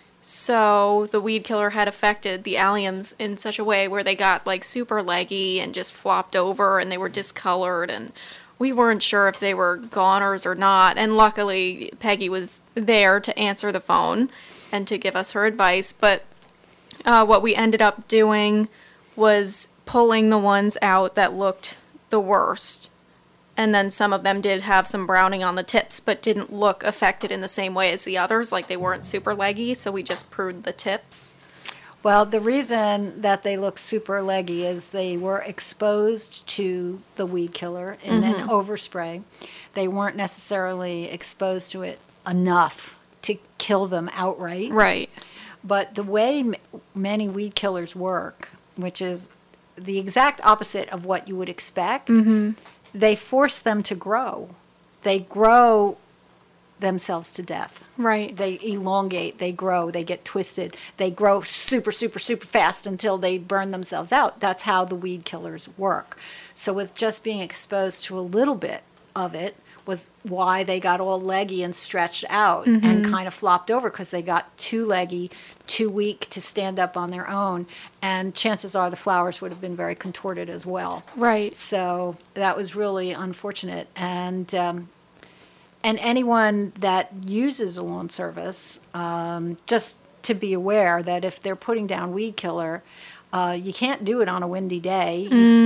so the weed killer had affected the alliums in such a way where they got like super leggy and just flopped over, and they were discolored, and we weren't sure if they were goners or not, and luckily Peggy was there to answer the phone and to give us her advice. But uh, what we ended up doing was pulling the ones out that looked the worst, and then some of them did have some browning on the tips, but didn't look affected in the same way as the others, like they weren't super leggy, so we just pruned the tips. Well, the reason that they look super leggy is they were exposed to the weed killer in mm-hmm. an overspray. They weren't necessarily exposed to it enough to kill them outright. Right. But the way m- many weed killers work, which is the exact opposite of what you would expect, mm-hmm. they force them to grow. They grow themselves to death. Right. They elongate, they grow, they get twisted. They grow super, super, super fast until they burn themselves out. That's how the weed killers work. So with just being exposed to a little bit of it was why they got all leggy and stretched out mm-hmm. and kind of flopped over, because they got too leggy, too weak to stand up on their own. And chances are the flowers would have been very contorted as well. Right. So that was really unfortunate. And um, And anyone that uses a lawn service, um, just to be aware that if they're putting down weed killer, uh, you can't do it on a windy day. Mm.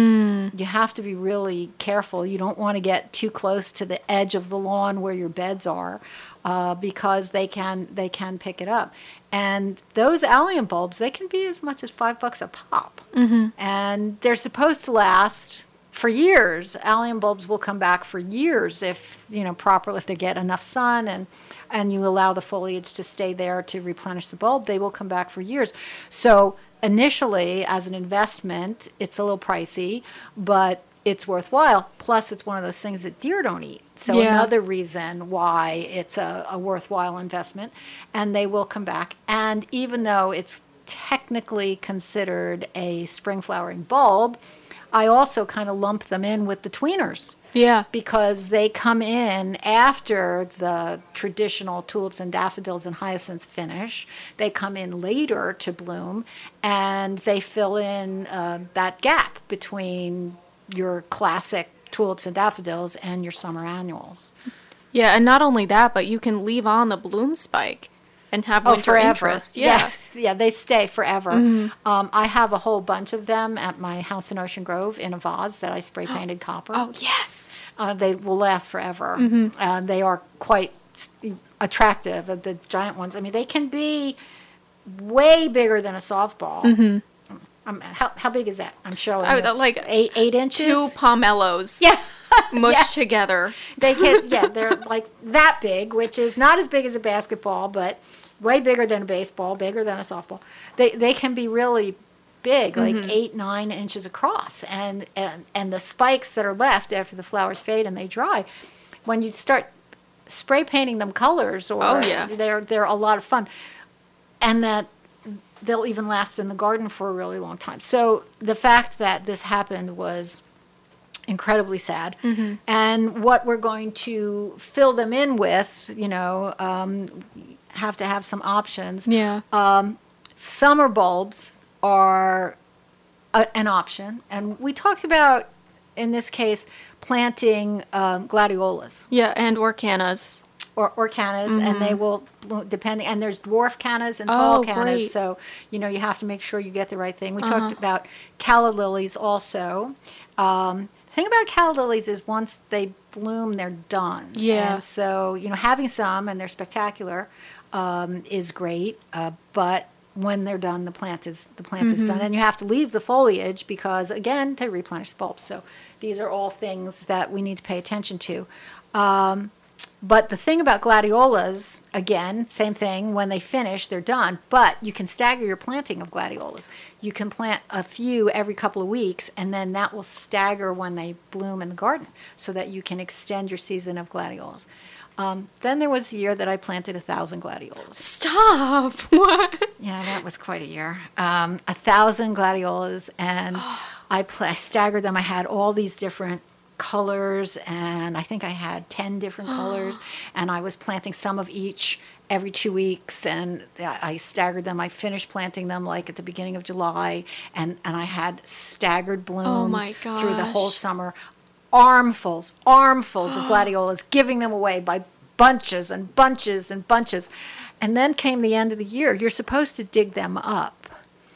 You have to be really careful. You don't want to get too close to the edge of the lawn where your beds are, uh, because they can they can pick it up. And those allium bulbs, they can be as much as five bucks a pop. Mm-hmm. And they're supposed to last for years. Allium bulbs will come back for years if, you know, properly, if they get enough sun and and you allow the foliage to stay there to replenish the bulb, they will come back for years. So initially, as an investment, it's a little pricey, but it's worthwhile. Plus, it's one of those things that deer don't eat. So Yeah. another reason why it's a, a worthwhile investment, and they will come back. And even though it's technically considered a spring flowering bulb, I also kind of lump them in with the tweeners. Yeah. Because they come in after the traditional tulips and daffodils and hyacinths finish. They come in later to bloom, and they fill in uh, that gap between your classic tulips and daffodils and your summer annuals. Yeah, and not only that, but you can leave on the bloom spike and have Oh, winter forever. interest. Yeah. Yes. Yeah, they stay forever. Mhm. Um, I have a whole bunch of them at my house in Ocean Grove in a vase that I spray painted copper. Oh, yes. Uh, they will last forever. Mhm. Uh, they are quite s- attractive, uh, the giant ones. I mean, they can be way bigger than a softball. Mhm. Um, how, how big is that? I'm showing Oh, you. the- like eight, eight inches? Two pomelos. Yeah. Mushed Yes. together. They can, yeah, they're like that big, which is not as big as a basketball, but way bigger than a baseball, bigger than a softball. They they can be really big, like Mhm. eight, nine inches across, and and and the spikes that are left after the flowers fade and they dry, when you start spray painting them colors, or Oh, yeah. they're they're a lot of fun, and that they'll even last in the garden for a really long time. So the fact that this happened was incredibly sad. Mhm. And what we're going to fill them in with, you know, um, have to have some options. Yeah. Um, summer bulbs are a, an option. And we talked about, in this case, planting um, gladiolas. Yeah, and orcanas. Or, or cannas, and they Mhm. will, bloom depending, and there's dwarf cannas and tall Oh, cannas, great. so, you know, you have to make sure you get the right thing. We Uh-huh. talked about calla lilies also. Um, the thing about calla lilies is once they bloom, they're done. Yeah. And so, you know, having some, and they're spectacular, um, is great, uh, but when they're done, the plant is the plant is done, Mhm. and you have to leave the foliage because, again, to replenish the bulbs. So these are all things that we need to pay attention to. Um, But the thing about gladiolas, again, same thing, when they finish, they're done. But you can stagger your planting of gladiolas. You can plant a few every couple of weeks, and then that will stagger when they bloom in the garden so that you can extend your season of gladiolas. Um, then there was the year that I planted a thousand gladiolas. Stop! What? Yeah, that was quite a year. Um, a thousand gladiolas, and I, pl- I staggered them. I had all these different colors, and I think I had ten different colors, and I was planting some of each every two weeks, and I I staggered them. I finished planting them like at the beginning of July, and, and I had staggered blooms Oh my through the whole gosh. summer. Armfuls, armfuls of gladiolas, giving them away by bunches and bunches and bunches. And then came the end of the year. You're supposed to dig them up.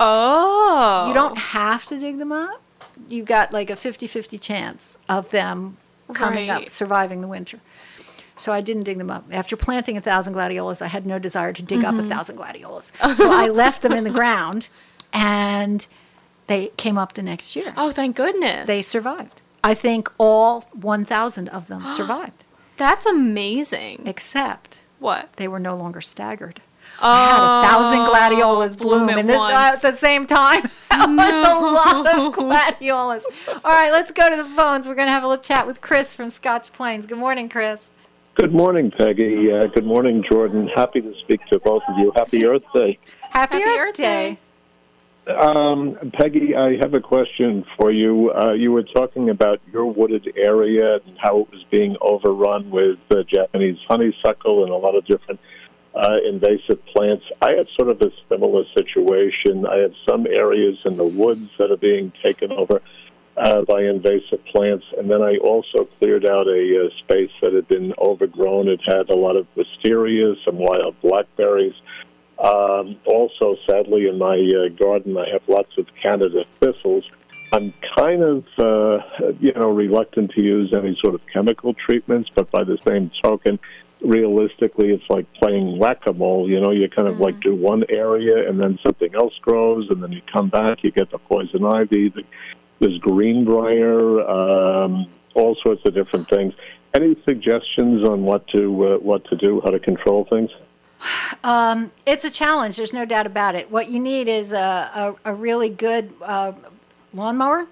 Oh. You don't have to dig them up. You've got like a fifty-fifty chance of them coming up, Right. surviving the winter. So I didn't dig them up. After planting a thousand gladiolas, I had no desire to dig up a Mhm. thousand gladiolas. So I left them in the ground, and they came up the next year. Oh, thank goodness. They survived. I think all one thousand of them survived. That's amazing. Except What? they were no longer staggered. Oh, I had a thousand gladiolas bloom, bloom at in this, uh, once. at the same time. That was a lot of gladiolas. All right, let's go to the phones. We're going to have a little chat with Chris from Scotch Plains. Good morning, Chris. Good morning, Peggy. Uh, good morning, Jordan. Happy to speak to both of you. Happy Earth Day. Happy, Happy Earth, Earth Day. Day. Um, Peggy, I have a question for you. Uh, you were talking about your wooded area and how it was being overrun with uh, Japanese honeysuckle and a lot of different uh, invasive plants. I had sort of a similar situation. I have some areas in the woods that are being taken over uh, by invasive plants, and then I also cleared out a uh, space that had been overgrown. It had a lot of wisteria, some wild blackberries. Um, also, sadly, in my uh, garden, I have lots of Canada thistles. I'm kind of, uh, you know, reluctant to use any sort of chemical treatments, but by the same token, realistically, it's like playing whack-a-mole. You know, you kind of like do one area and then something else grows, and then you come back, you get the poison ivy, the, there's greenbrier, um, all sorts of different things. Any suggestions on what to uh, what to do, how to control things? Um, it's a challenge. There's no doubt about it. What you need is a, a, a really good uh, lawnmower.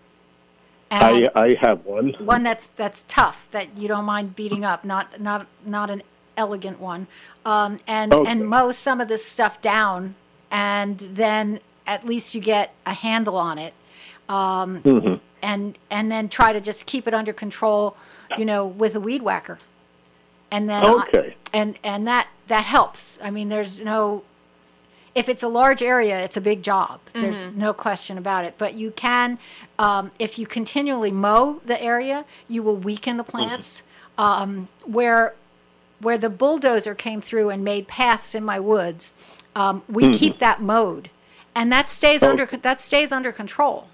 I, I have one. One that's that's tough, that you don't mind beating up, not not not an elegant one, um, and Okay. and mow some of this stuff down, and then at least you get a handle on it, um, Mhm. and and then try to just keep it under control, you know, with a weed whacker, and then Okay. and and that that helps. I mean, there's no. If it's a large area, it's a big job. There's Mhm. no question about it. But you can, um, if you continually mow the area, you will weaken the plants. Um, where, where the bulldozer came through and made paths in my woods, um, we Mhm. keep that mowed, and that stays Oh. under that stays under control.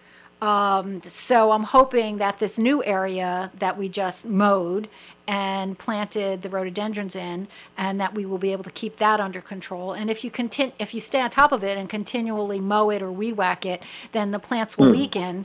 Um, so I'm hoping that this new area that we just mowed and planted the rhododendrons in, and that we will be able to keep that under control. And if you continue, if you stay on top of it and continually mow it or weed whack it, then the plants will Hmm. weaken,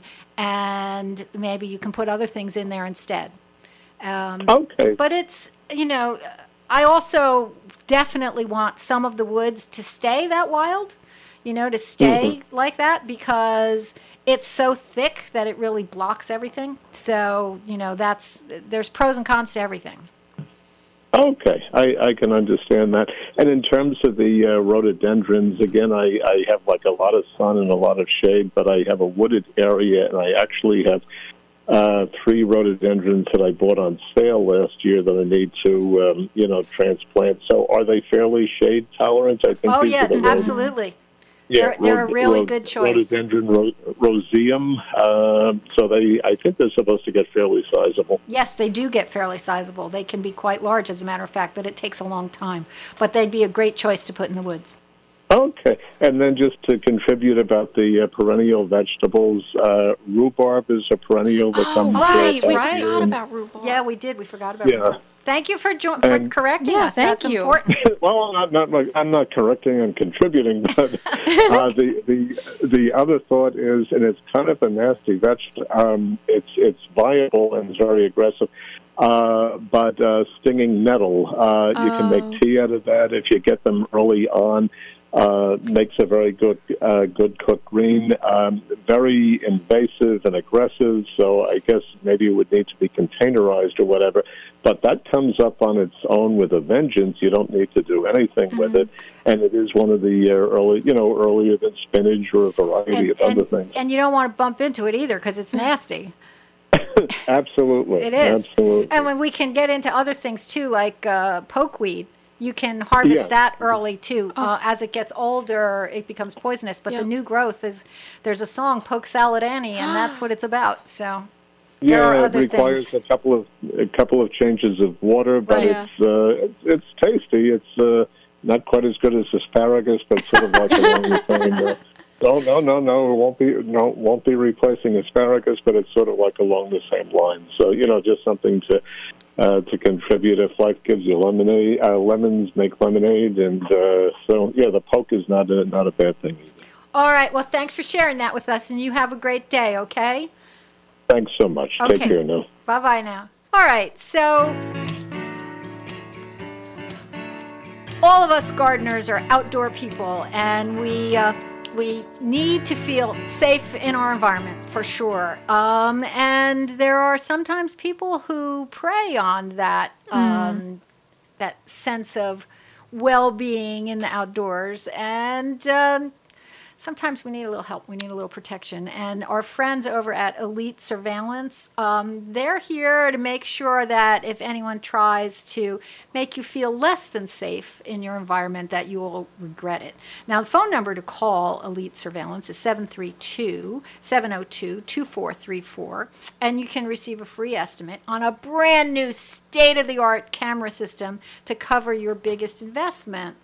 and maybe you can put other things in there instead. Um, Okay. But it's, you know, I also definitely want some of the woods to stay that wild, you know, to stay like that, because it's so thick that it really blocks everything. So, you know, that's, there's pros and cons to everything. Okay, I, I can understand that. And in terms of the uh, rhododendrons, again, I, I have like a lot of sun and a lot of shade, but I have a wooded area, and I actually have uh, three rhododendrons that I bought on sale last year that I need to, um, you know, transplant. So are they fairly shade tolerant? I think Oh, these yeah, are the rhod- absolutely. They're- they're a really good choice. Rhododendron ro- roseum. Um, so they, I think they're supposed to get fairly sizable. Yes, they do get fairly sizable. They can be quite large, as a matter of fact, but it takes a long time. But they'd be a great choice to put in the woods. Okay, and then just to contribute about the uh, perennial vegetables, uh, rhubarb is a perennial that comes right, uh, we back here. forgot about rhubarb. Yeah, we did. We forgot about Yeah. rhubarb. Thank you for, jo- for And- correcting Yeah, us. thank That's you. important. Well, I'm not, not, I'm not correcting and contributing, but uh, the the the other thought is, and it's kind of a nasty vegetable. Um, it's it's viable and it's very aggressive, uh, but uh, stinging nettle. Uh, You can Oh. make tea out of that if you get them early on. Uh, makes a very good uh, good cooked green. Um, very invasive and aggressive, so I guess maybe it would need to be containerized or whatever. But that comes up on its own with a vengeance. You don't need to do anything with it, and it is one of the uh, early, you know, earlier than spinach or a variety of other things. And you don't want to bump into it either, because it's nasty. Absolutely, It is. absolutely. And when we can get into other things too, like uh, pokeweed, you can harvest Yeah. that early too. Uh, as it gets older, it becomes poisonous. But Yep. the new growth is, there's a song, Poke Salad Annie, and that's what it's about. So there are Yeah, it other requires things. a couple of a couple of changes of water, but Right. it's uh, it's, it's tasty. It's uh, not quite as good as asparagus, but sort of like along the same. Uh, no, no, no, no. It won't be no won't be replacing asparagus, but it's sort of like along the same lines. So you know, just something to uh, to contribute. If life gives you lemonade, uh, lemons make lemonade, and uh, so yeah, the poke is not a, not a bad thing either. All right. Well, thanks for sharing that with us, and you have a great day, okay? Thanks so much. Take Okay. care now. Bye-bye now. All right. So all of us gardeners are outdoor people, and we uh, we need to feel safe in our environment for sure. Um, and there are sometimes people who prey on that um, that sense of well-being in the outdoors, and um, sometimes we need a little help. We need a little protection. And our friends over at Elite Surveillance, um, they're here to make sure that if anyone tries to make you feel less than safe in your environment, that you will regret it. Now, the phone number to call Elite Surveillance is seven three two, seven zero two, two four three four, and you can receive a free estimate on a brand new state-of-the-art camera system to cover your biggest investment.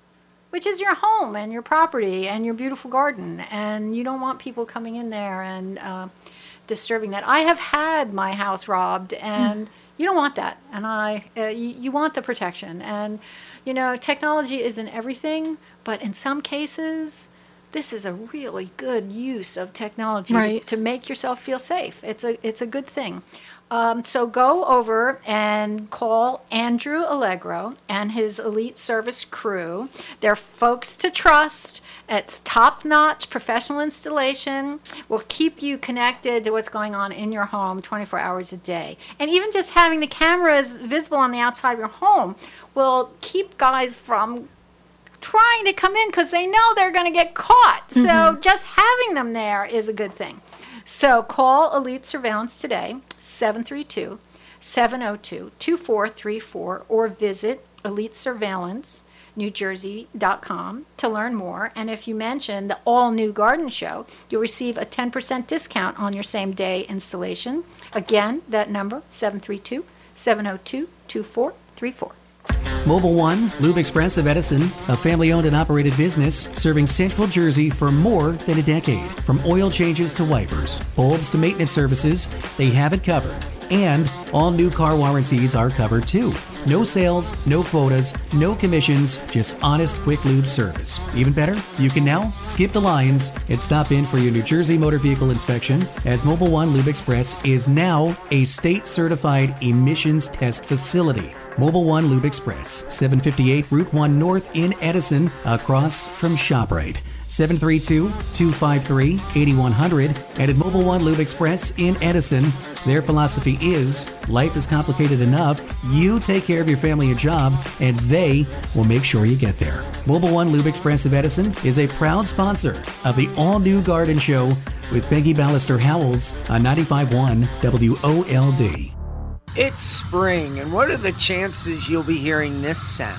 which is your home and your property and your beautiful garden, and you don't want people coming in there and uh, disturbing that. I have had my house robbed, and you don't want that. And I, uh, you, you want the protection. And you know, technology isn't everything, but in some cases, this is a really good use of technology Right. to, to make yourself feel safe. It's a it's a good thing. Um, so go over and call Andrew Allegro and his elite service crew. They're folks to trust. It's top-notch professional installation. Will keep you connected to what's going on in your home twenty-four hours a day. And even just having the cameras visible on the outside of your home will keep guys from trying to come in because they know they're going to get caught. So Mhm. just having them there is a good thing. So call Elite Surveillance today, seven three two, seven zero two, two four three four, or visit elite surveillance new jersey dot com to learn more. And if you mention the all-new garden show, you'll receive a ten percent discount on your same-day installation. Again, that number, seven three two, seven zero two, two four three four. Mobile One, Lube Express of Edison, a family-owned and operated business serving Central Jersey for more than a decade. From oil changes to wipers, bulbs to maintenance services, they have it covered. And all new car warranties are covered too. No sales, no quotas, no commissions, just honest, quick lube service. Even better, you can now skip the lines and stop in for your New Jersey motor vehicle inspection, as Mobile One Lube Express is now a state-certified emissions test facility. Mobile One Lube Express, seven fifty-eight Route one North in Edison, across from ShopRite. seven three two, two five three, eight one zero zero. And at Mobile One Lube Express in Edison, their philosophy is, life is complicated enough, you take care of your family and job, and they will make sure you get there. Mobile One Lube Express of Edison is a proud sponsor of the all-new Garden Show with Peggy Ballister Howells on ninety-five point one W O L D. It's spring, and what are the chances you'll be hearing this sound?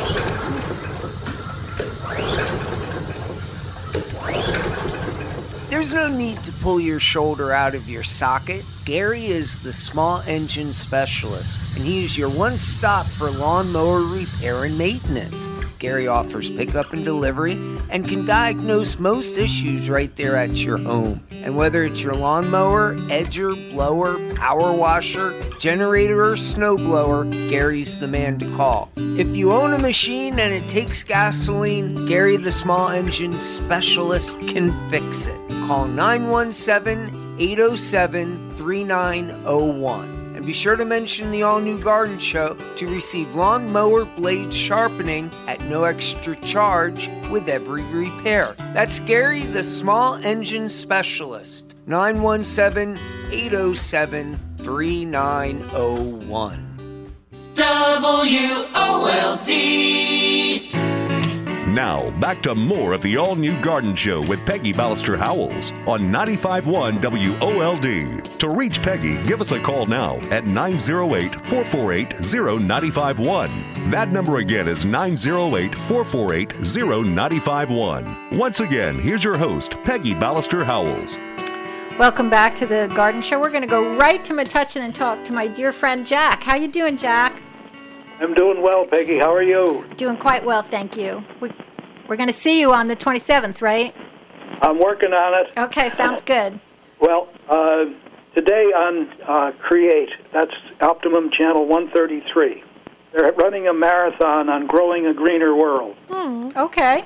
There's no need to pull your shoulder out of your socket. Gary is the small engine specialist, and he is your one-stop for lawnmower repair and maintenance. Gary offers pickup and delivery and can diagnose most issues right there at your home. And whether it's your lawnmower, edger, blower, power washer, generator, or snowblower, Gary's the man to call. If you own a machine and it takes gasoline, Gary the small engine specialist can fix it. Call nine one seven, eight oh seven, three nine oh one. And be sure to mention the all-new Garden Show to receive lawnmower blade sharpening at no extra charge with every repair. That's Gary the small engine specialist. nine one seven, eight oh seven, three nine oh one. W O L D. Now, back to more of the all-new Garden Show with Peggy Ballister Howells on ninety-five point one W O L D. To reach Peggy, give us a call now at nine oh eight, four four eight, oh nine five one. That number again is nine oh eight, four four eight, oh nine five one. Once again, here's your host, Peggy Ballister Howells. Welcome back to the Garden Show. We're going to go right to Metuchen and talk to my dear friend Jack. How you doing, Jack? I'm doing well, Peggy. How are you? Doing quite well, thank you. We, we're going to see you on the twenty-seventh, right? I'm working on it. Okay, sounds good. Well, uh, today on uh, Create, that's Optimum Channel one thirty-three. They're running a marathon on growing a greener world. Hmm, okay.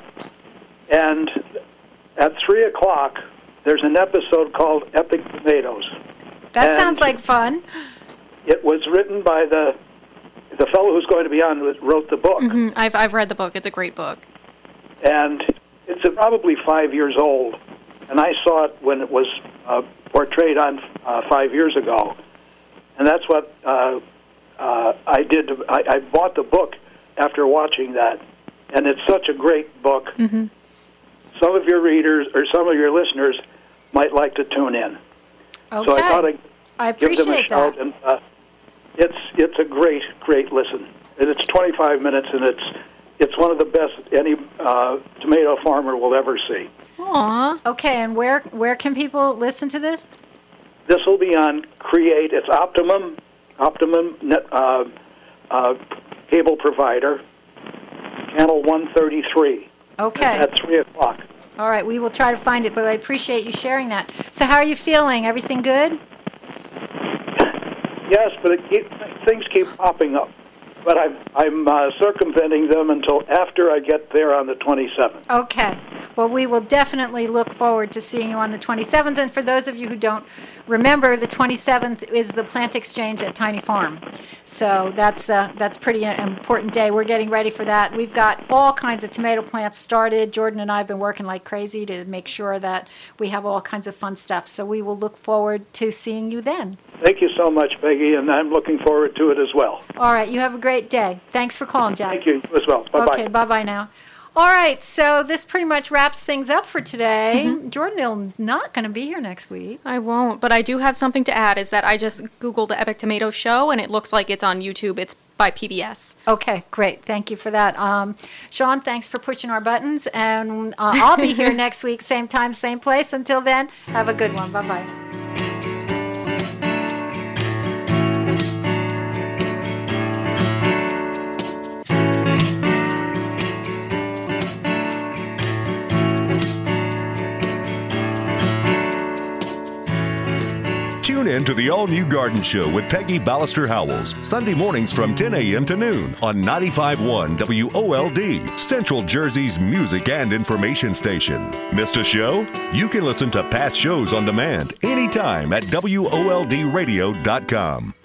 And at three o'clock, there's an episode called Epic Tomatoes. That And sounds like fun. It was written by the the fellow who's going to be on who wrote the book. hmm I've I've read the book. It's a great book. And it's probably five years old. And I saw it when it was uh, portrayed on uh, five years ago. And that's what uh, uh, I did. To, I, I bought the book after watching that. And it's such a great book. Mm-hmm. Some of your readers or some of your listeners might like to tune in. Okay. So I thought I'd I give them a appreciate shout. that. And uh, it's it's a great, great listen. And it's twenty-five minutes, and it's it's one of the best any uh, tomato farmer will ever see. Aw. Okay, and where where can people listen to this? This will be on Create. It's Optimum, Optimum net, uh, uh, cable provider, channel one thirty-three. Okay. At three o'clock. All right, we will try to find it, but I appreciate you sharing that. So how are you feeling? Everything good? Yes, but it keep, things keep popping up. But I'm, I'm uh, circumventing them until after I get there on the twenty-seventh. Okay. Well, we will definitely look forward to seeing you on the twenty-seventh. And for those of you who don't remember, the twenty-seventh is the plant exchange at Tiny Farm. So that's uh, that's pretty an important day. We're getting ready for that. We've got all kinds of tomato plants started. Jordan and I have been working like crazy to make sure that we have all kinds of fun stuff. So we will look forward to seeing you then. Thank you so much, Peggy, and I'm looking forward to it as well. All right. You have a great day. Thanks for calling, Jack. Thank you as well. Bye-bye. Okay, bye-bye now. All right, so this pretty much wraps things up for today. Mm-hmm. Jordan is not going to be here next week. I won't, but I do have something to add, is that I just Googled the Epic Tomato Show, and it looks like it's on YouTube. It's by P B S. Okay, great. Thank you for that. Um, Sean, thanks for pushing our buttons, and uh, I'll be here next week, same time, same place. Until then, have a good one. Bye-bye. Tune in to the all-new Garden Show with Peggy Ballister Howells, Sunday mornings from ten a.m. to noon on ninety-five point one W O L D, Central Jersey's music and information station. Missed a show? You can listen to past shows on demand anytime at W O L D radio dot com.